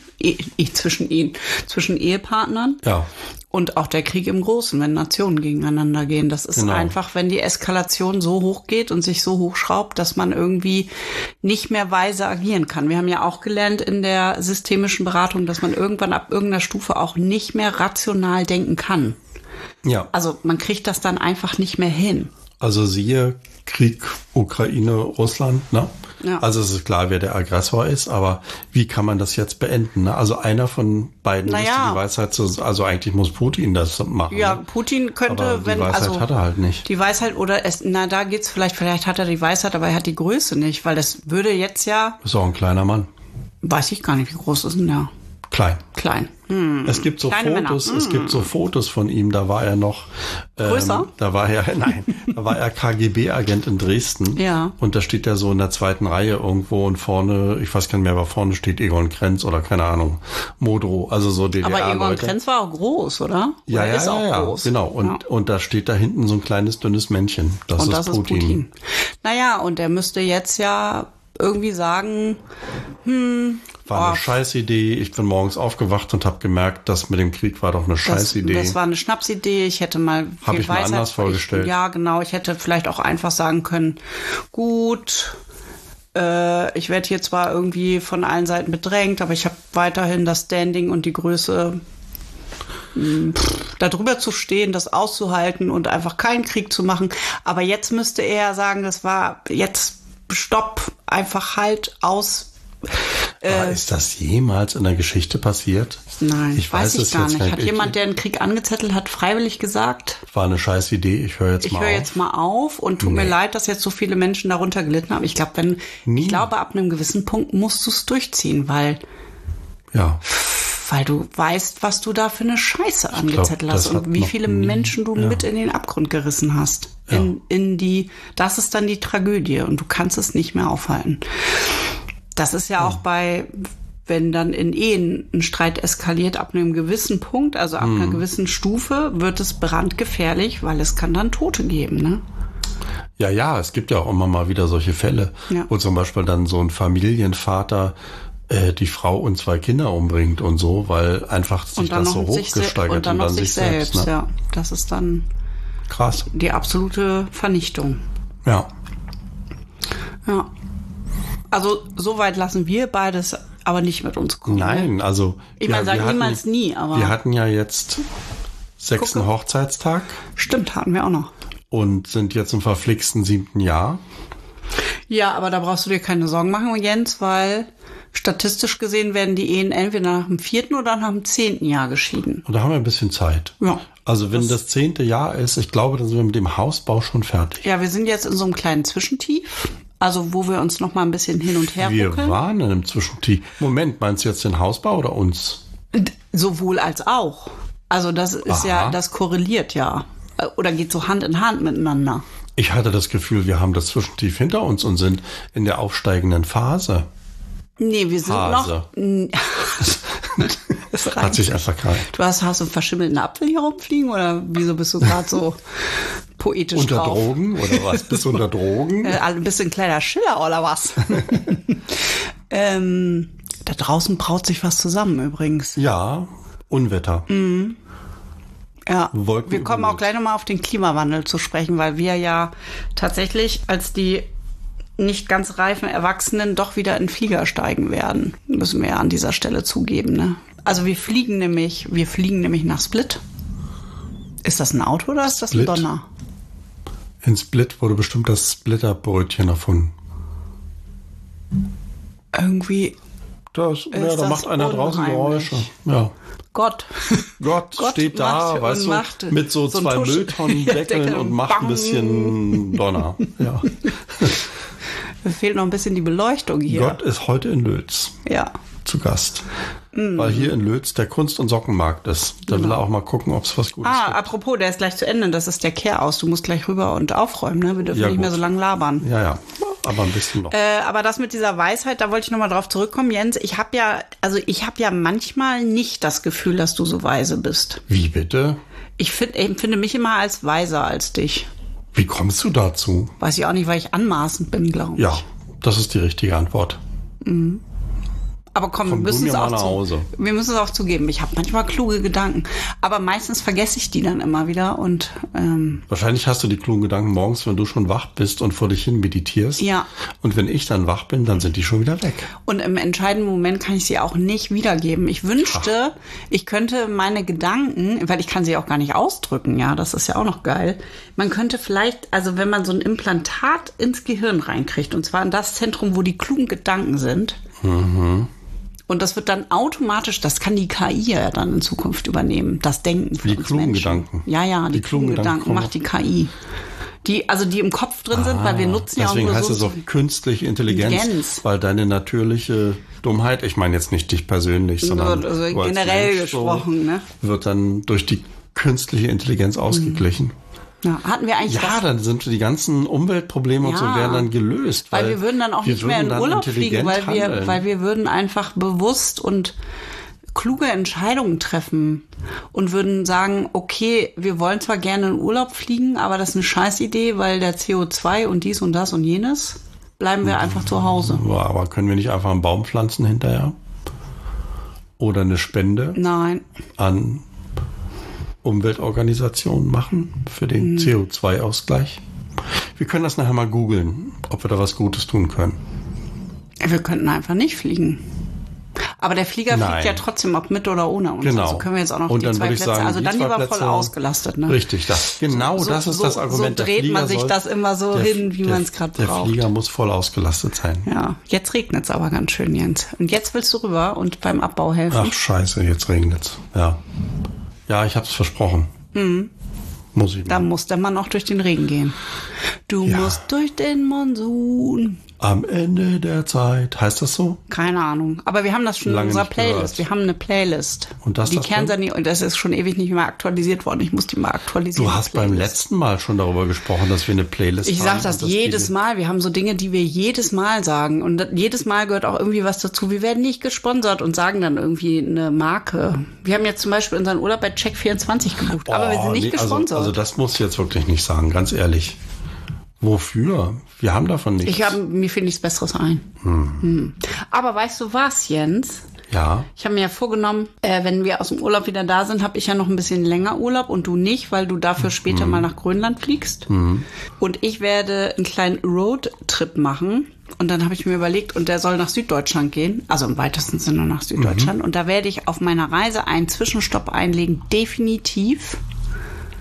zwischen Ehepartnern. Ja. Und auch der Krieg im Großen, wenn Nationen gegeneinander gehen. Das ist Genau. einfach, wenn die Eskalation so hoch geht und sich so hochschraubt, dass man irgendwie nicht mehr weise agieren kann. Wir haben ja auch gelernt in der systemischen Beratung, dass man irgendwann ab irgendeiner Stufe auch nicht mehr rational denken kann. Ja. Also man kriegt das dann einfach nicht mehr hin. Also siehe Krieg Ukraine, Russland, ne? Ja. Also es ist klar, wer der Aggressor ist, aber wie kann man das jetzt beenden? Ne? Also einer von beiden müsste die Weisheit, also eigentlich muss Putin das machen. Ja, ne? Putin könnte, aber die wenn, Weisheit also hat er halt nicht. die Weisheit oder es, na da geht's vielleicht hat er die Weisheit, aber er hat die Größe nicht, weil das würde jetzt ja, Ist auch ein kleiner Mann. weiß ich gar nicht, wie groß ist denn der? Klein. Klein. Es gibt so Kleine Fotos, Männer. es gibt so Fotos von ihm, da war er noch Größer? da war er KGB-Agent in Dresden. Ja. Und da steht er so in der zweiten Reihe irgendwo und vorne, ich weiß gar nicht mehr, aber vorne steht Egon Krenz oder keine Ahnung, Modrow, also so DDR-Leute. Aber Egon Krenz war auch groß, oder? Ja, Oder ist auch ja, groß. genau. Und da steht da hinten so ein kleines, dünnes Männchen. Das ist Putin. Naja, und der müsste jetzt ja irgendwie sagen, War eine Scheißidee. Ich bin morgens aufgewacht und habe gemerkt, das mit dem Krieg war doch eine Scheißidee. Das war eine Schnapsidee. Ich hätte mal Hab ich mir anders vorgestellt. Ja, genau. Ich hätte vielleicht auch einfach sagen können, gut, ich werde hier zwar irgendwie von allen Seiten bedrängt, aber ich habe weiterhin das Standing und die Größe, da drüber zu stehen, das auszuhalten und einfach keinen Krieg zu machen. Aber jetzt müsste er sagen, das war jetzt Stopp, einfach halt aus. Aber ist das jemals in der Geschichte passiert? Nein, ich weiß es gar jetzt nicht. Hat jemand, der einen Krieg angezettelt hat, freiwillig gesagt? War eine Scheißidee, ich höre jetzt mal auf. Ich höre jetzt mal auf und tut mir leid, dass jetzt so viele Menschen darunter gelitten haben. Ich glaube, ab einem gewissen Punkt musst du es durchziehen, weil du weißt, was du da für eine Scheiße angezettelt hast und wie viele Menschen du mit in den Abgrund gerissen hast. Ja. Das ist dann die Tragödie und du kannst es nicht mehr aufhalten. Das ist ja auch wenn dann in Ehen ein Streit eskaliert ab einem gewissen Punkt, also ab einer gewissen Stufe, wird es brandgefährlich, weil es kann dann Tote geben, ne? Ja, es gibt ja auch immer mal wieder solche Fälle, wo zum Beispiel dann so ein Familienvater die Frau und 2 Kinder umbringt und so, weil einfach sich das so hochgesteigert und dann noch sich selbst, ne? Ja. Das ist dann krass. Die absolute Vernichtung. Ja. Ja. Also so weit lassen wir beides aber nicht mit uns kommen. Nein, also ich meine, sag niemals nie, aber wir hatten ja jetzt 6. Hochzeitstag. Stimmt, hatten wir auch noch. und sind jetzt im verflixten 7. Jahr. Ja, aber da brauchst du dir keine Sorgen machen, Jens, weil statistisch gesehen werden die Ehen entweder nach dem 4. oder nach dem 10. Jahr geschieden. Und da haben wir ein bisschen Zeit. Ja. Also wenn das 10. Jahr ist, ich glaube, dann sind wir mit dem Hausbau schon fertig. Ja, wir sind jetzt in so einem kleinen Zwischentief, also wo wir uns noch mal ein bisschen hin und her Wir ruckeln. waren in einem Zwischentief. Moment, meinst du jetzt den Hausbau oder uns? Sowohl als auch. Also das ist ja, das korreliert ja. Oder geht so Hand in Hand miteinander. Ich hatte das Gefühl, wir haben das Zwischentief hinter uns und sind in der aufsteigenden Phase. Nee, wir sind Phase. Das Hat sich einfach gerade. Du hast einen verschimmelten Apfel hier rumfliegen oder wieso bist du gerade so poetisch Unter drauf? Drogen oder was? Bist du unter Drogen? Ein bisschen kleiner Schiller oder was? Da draußen braut sich was zusammen übrigens. Ja, Unwetter. Ja, Wolken wir kommen auch gleich nochmal auf den Klimawandel zu sprechen, weil wir ja tatsächlich als die nicht ganz reifen Erwachsenen doch wieder in Flieger steigen werden. Müssen wir ja an dieser Stelle zugeben, ne? Also wir fliegen nämlich nach Split. Ist das ein Auto oder ist das Split? ein Donner? In Split wurde bestimmt das Splitterbrötchen erfunden. Irgendwie Da das macht einer draußen unheimlich. Geräusche. Ja. Gott. Gott steht da, macht weißt und macht du, mit so so ein 2 Tusch- Mülltonnendeckeln Deckel und macht ein bang. bisschen Donner. Ja. Mir fehlt noch ein bisschen die Beleuchtung hier. Gott ist heute in Lötz Ja. zu Gast. Weil hier in Lötz der Kunst- und Sockenmarkt ist. Da will er auch mal gucken, ob es was Gutes gibt. Apropos, der ist gleich zu Ende. Das ist der Kehraus. Du musst gleich rüber und aufräumen, ne? Wir dürfen Ja, nicht mehr gut. so lange labern. Ja, aber ein bisschen noch. Aber das mit dieser Weisheit, da wollte ich nochmal drauf zurückkommen, Jens. Ich habe ja manchmal nicht das Gefühl, dass du so weise bist. Wie bitte? Ich empfinde mich immer als weiser als dich. Wie kommst du dazu? Weiß ich auch nicht, weil ich anmaßend bin, glaube ich. Ja, das ist die richtige Antwort. Aber komm, Komm du mir mal nach Hause. wir müssen es auch zugeben. Ich habe manchmal kluge Gedanken, aber meistens vergesse ich die dann immer wieder und Wahrscheinlich hast du die klugen Gedanken morgens, wenn du schon wach bist und vor dich hin meditierst. Ja. Und wenn ich dann wach bin, dann sind die schon wieder weg. und im entscheidenden Moment kann ich sie auch nicht wiedergeben. Ich wünschte, ich könnte meine Gedanken, weil ich kann sie auch gar nicht ausdrücken, ja, das ist ja auch noch geil. Man könnte vielleicht, also wenn man so ein Implantat ins Gehirn reinkriegt, und zwar in das Zentrum, wo die klugen Gedanken sind, und das wird dann automatisch, das kann die KI ja dann in Zukunft übernehmen, das Denken für Die uns klugen Menschen. Gedanken. Ja, die klugen Gedanken kommen macht die KI. Die im Kopf drin sind, weil wir nutzen ja auch Deswegen nur heißt so es auch künstliche Intelligenz, weil deine natürliche Dummheit, ich meine jetzt nicht dich persönlich, sondern also du als generell Mensch gesprochen, ne? wird dann durch die künstliche Intelligenz ausgeglichen. Ja, hatten wir eigentlich Ja, dann sind die ganzen Umweltprobleme und so Ja. werden dann gelöst. Weil wir würden dann auch nicht mehr in dann Urlaub fliegen, intelligent handeln. weil wir würden einfach bewusst und kluge Entscheidungen treffen und würden sagen, okay, wir wollen zwar gerne in Urlaub fliegen, aber das ist eine Scheißidee, weil der CO2 und dies und das und jenes, bleiben wir einfach zu Hause. Ja, aber können wir nicht einfach einen Baum pflanzen hinterher? Oder eine Spende Nein. an Umweltorganisationen machen für den CO2-Ausgleich? Wir können das nachher mal googeln, ob wir da was Gutes tun können. Wir könnten einfach nicht fliegen. Aber der Flieger Nein. fliegt ja trotzdem, ob mit oder ohne uns. Genau. Also können wir jetzt auch noch Und die dann 2 würde ich Plätze. sagen, also die dann 2 lieber voll Plätze- ausgelastet, ne? Richtig, das ist das Argument. So Der dreht man Flieger sich das immer so hin, wie man es gerade Der braucht. Flieger muss voll ausgelastet sein. Ja, jetzt regnet es aber ganz schön, Jens. Und jetzt willst du rüber und beim Abbau helfen? Ach scheiße, jetzt regnet's. Ja, ich hab's versprochen. Muss ich Da mal. muss der Mann auch durch den Regen gehen. Du Ja. musst durch den Monsun. Am Ende der Zeit. Heißt das so? Keine Ahnung. Aber wir haben das schon Lange in unserer nicht Playlist. gehört. Wir haben eine Playlist. Und das die das Kernsanierung, und das ist schon ewig nicht mehr aktualisiert worden. Ich muss die mal aktualisieren. Du hast beim letzten Mal schon darüber gesprochen, dass wir eine Playlist Ich haben. sage das und dass jedes die- Mal. Wir haben so Dinge, die wir jedes Mal sagen. Und jedes Mal gehört auch irgendwie was dazu. Wir werden nicht gesponsert und sagen dann irgendwie eine Marke. Wir haben jetzt zum Beispiel unseren Urlaub bei Check24 gebucht. Aber wir sind nicht gesponsert. Also das muss ich jetzt wirklich nicht sagen, ganz ehrlich. Wofür? Wir haben davon nichts. Mir fiel nichts Besseres ein. Aber weißt du was, Jens? Ja. Ich habe mir ja vorgenommen, wenn wir aus dem Urlaub wieder da sind, habe ich ja noch ein bisschen länger Urlaub und du nicht, weil du dafür später mal nach Grönland fliegst. Und ich werde einen kleinen Roadtrip machen. Und dann habe ich mir überlegt, und der soll nach Süddeutschland gehen, also im weitesten Sinne nach Süddeutschland. Und da werde ich auf meiner Reise einen Zwischenstopp einlegen, definitiv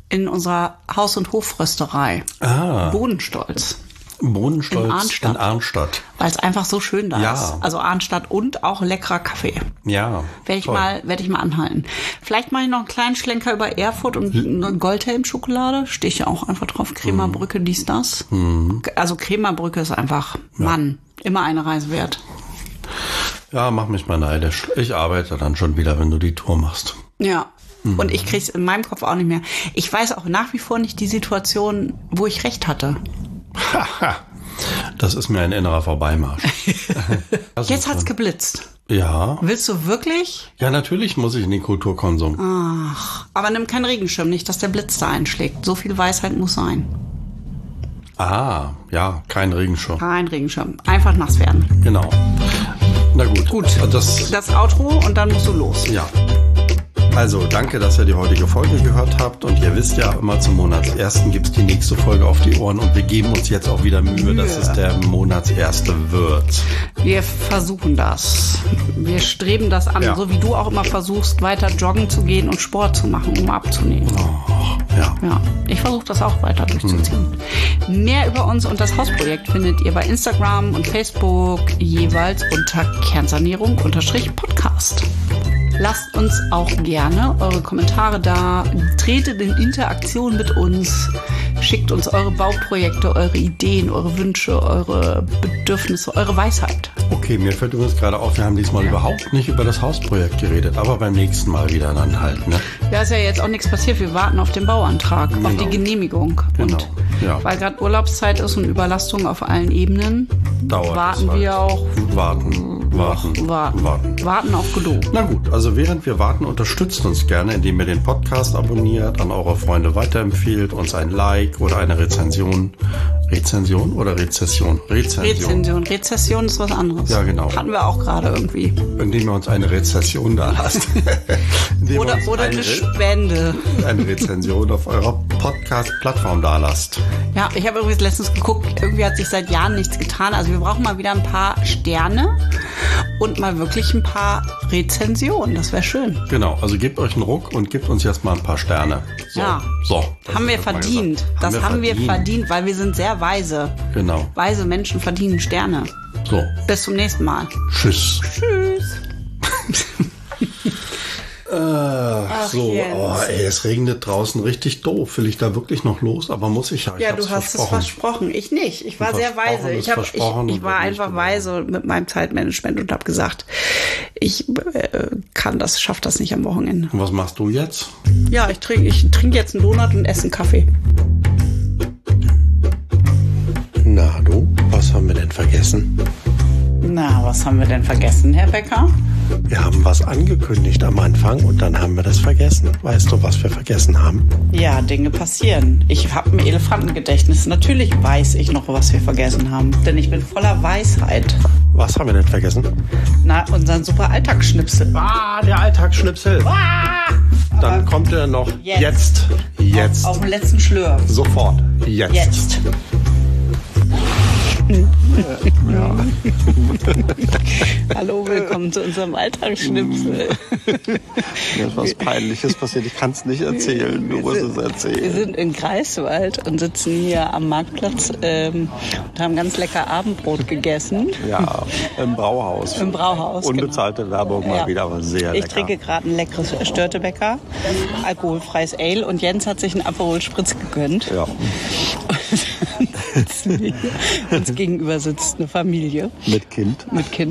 in unserer Haus- und Hofrösterei. Bodenstolz. Bodenstolz in Arnstadt. Weil es einfach so schön da ist. Also Arnstadt und auch leckerer Kaffee. Ja. Werde ich mal anhalten. Vielleicht mache ich noch einen kleinen Schlenker über Erfurt und eine Goldhelm-Schokolade. Stehe ich ja auch einfach drauf. Kremerbrücke, dies, das. Also Kremerbrücke ist einfach, Mann, immer eine Reise wert. Ja, mach mich mal neidisch. Ich arbeite dann schon wieder, wenn du die Tour machst. Ja. Und ich krieg's in meinem Kopf auch nicht mehr. Ich weiß auch nach wie vor nicht die Situation, wo ich recht hatte. Das ist mir ein innerer Vorbeimarsch. Jetzt hat's geblitzt. Ja. Willst du wirklich? Ja, natürlich muss ich in den Kulturkonsum. Ach, aber nimm keinen Regenschirm, nicht, dass der Blitz da einschlägt. So viel Weisheit muss sein. Ja, kein Regenschirm. Kein Regenschirm. Einfach nass werden. Genau. Na gut. Das Outro und dann musst du los. Ja. Also, danke, dass ihr die heutige Folge gehört habt. Und ihr wisst ja, immer zum Monatsersten gibt's die nächste Folge auf die Ohren. Und wir geben uns jetzt auch wieder Mühe, dass es der Monatserste wird. Wir versuchen das. Wir streben das an. Ja. So wie du auch immer versuchst, weiter joggen zu gehen und Sport zu machen, um abzunehmen. Ja, ich versuche das auch weiter durchzuziehen. Mehr über uns und das Hausprojekt findet ihr bei Instagram und Facebook jeweils unter Kernsanierung_Podcast. Lasst uns auch gerne eure Kommentare da, tretet in Interaktion mit uns, schickt uns eure Bauprojekte, eure Ideen, eure Wünsche, eure Bedürfnisse, eure Weisheit. Okay, mir fällt übrigens gerade auf, wir haben diesmal überhaupt nicht über das Hausprojekt geredet, aber beim nächsten Mal wieder dann halt, ne? Ja, ist ja jetzt auch nichts passiert, wir warten auf den Bauantrag, auf die Genehmigung. Genau. Und weil gerade Urlaubszeit ist und Überlastung auf allen Ebenen, warten wir auch. Warten auf Godot. Na gut, also während wir warten, unterstützt uns gerne, indem ihr den Podcast abonniert, an eure Freunde weiterempfehlt, uns ein Like oder eine Rezession oder Rezession? Rezession ist was anderes. Ja, genau. Hatten wir auch gerade irgendwie. Indem ihr uns eine Rezession da lasst. oder eine Spende. Eine Rezension auf eurer Podcast-Plattform da lasst. Ja, ich habe übrigens letztens geguckt, irgendwie hat sich seit Jahren nichts getan. Also wir brauchen mal wieder ein paar Sterne und mal wirklich ein paar Rezensionen. Das wäre schön. Genau, also gebt euch einen Ruck und gebt uns jetzt mal ein paar Sterne. So. Haben wir verdient. Das haben wir verdient, weil wir sind sehr weise. Genau. Weise Menschen verdienen Sterne. So. Bis zum nächsten Mal. Tschüss. Es regnet draußen richtig doof. Will ich da wirklich noch los? Aber muss ich ja. Ja, du hast es versprochen. Ich nicht. Ich war sehr weise. Ich war einfach weise mit meinem Zeitmanagement und habe gesagt, ich schaffe das nicht am Wochenende. Und was machst du jetzt? Ja, ich trinke jetzt einen Donut und esse einen Kaffee. Na du, was haben wir denn vergessen? Herr Becker? Wir haben was angekündigt am Anfang und dann haben wir das vergessen. Weißt du, was wir vergessen haben? Ja, Dinge passieren. Ich habe ein Elefantengedächtnis. Natürlich weiß ich noch, was wir vergessen haben. Denn ich bin voller Weisheit. Was haben wir denn vergessen? Na, unseren super Alltagsschnipsel. Der Alltagsschnipsel. Dann kommt er noch jetzt. Auf dem letzten Schlürf. Sofort. Jetzt. Ja. Hallo, willkommen zu unserem Alltagsschnipsel. Mir ist was Peinliches passiert. Ich kann es nicht erzählen. Du musst es erzählen. Wir sind in Greifswald und sitzen hier am Marktplatz und haben ganz lecker Abendbrot gegessen. Ja, im Brauhaus. Unbezahlte Werbung mal wieder, aber sehr lecker. Ich trinke gerade ein leckeres Störtebecker, alkoholfreies Ale und Jens hat sich einen Aperol Spritz gegönnt. Ja. Uns gegenüber sitzt eine Familie. Mit Kind.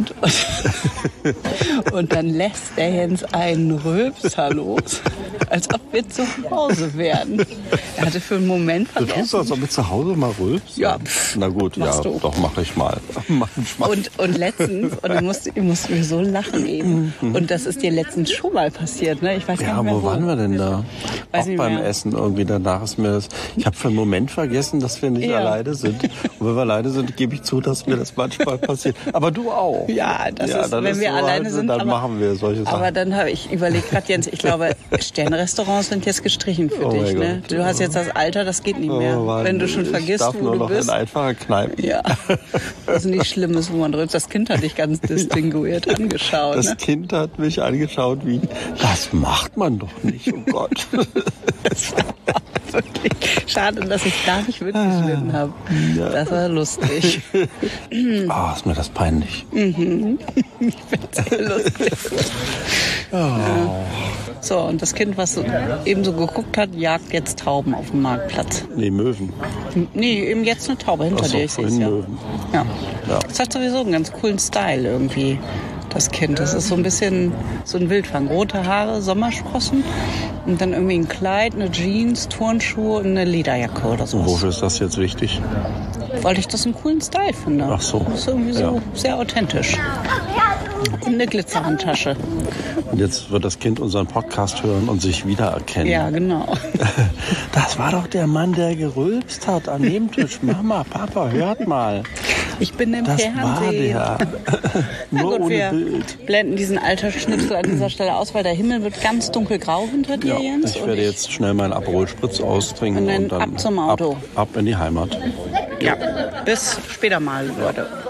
Und dann lässt der Jens einen Rülpser los, als ob wir zu Hause wären. Er hatte für einen Moment vergessen. Du tust das, als ob wir zu Hause mal rülpst? Ja. Na gut, doch mache ich mal. Und letztens, und dann mussten wir so lachen eben. Und das ist dir letztens schon mal passiert, ne? Ich weiß gar nicht mehr, wo waren wir denn da? Auch beim Essen irgendwie. Danach ist mir das... Ich habe für einen Moment vergessen, dass wir nicht alleine sind. Und wenn wir alleine sind, gebe ich zu, dass mir das manchmal passiert. Aber du auch. Ja, wenn wir alleine sind. Dann machen wir solche Sachen. Aber dann habe ich überlegt, gerade Jens, ich glaube, Sternrestaurants sind jetzt gestrichen für dich. Ne? Du hast jetzt das Alter, das geht nicht mehr. Wenn du schon vergisst, wo du bist. In einfache Kneipen. Ja, das ist nicht Schlimmes, wo man drückt. Das Kind hat dich ganz distinguiert angeschaut. Das Kind hat mich angeschaut wie, das macht man doch nicht, oh Gott. Wirklich. Schade, dass ich gar nicht mitgeschnitten habe. Das war lustig. Ist mir das peinlich. Ich finde es sehr lustig. So, und das Kind, was eben so geguckt hat, jagt jetzt Tauben auf dem Marktplatz. Nee, Möwen. Nee, eben jetzt eine Taube hinter dir. Ich vorhin Möwen. Ja. Das hat sowieso einen ganz coolen Style irgendwie, das Kind. Das ist so ein bisschen so ein Wildfang. Rote Haare, Sommersprossen und dann irgendwie ein Kleid, eine Jeans, Turnschuhe und eine Lederjacke oder so. Wofür ist das jetzt wichtig? Weil ich das einen coolen Style finde. Ach so. Das ist irgendwie so sehr authentisch. Und eine Glitzerhandtasche. Und jetzt wird das Kind unseren Podcast hören und sich wiedererkennen. Ja, genau. Das war doch der Mann, der gerülpst hat an dem Tisch. Mama, Papa, hört mal. Ich bin im Das Fernsehen. war der. Nur Gut, ohne wir Bild. blenden diesen Altersschnipsel an dieser Stelle aus, weil der Himmel wird ganz dunkelgrau hinter dir, Ja, Jens. ich werde jetzt schnell meinen Aperol Spritz austrinken Und dann und dann ab zum Auto. ab in die Heimat. Ja, bis später mal, Leute.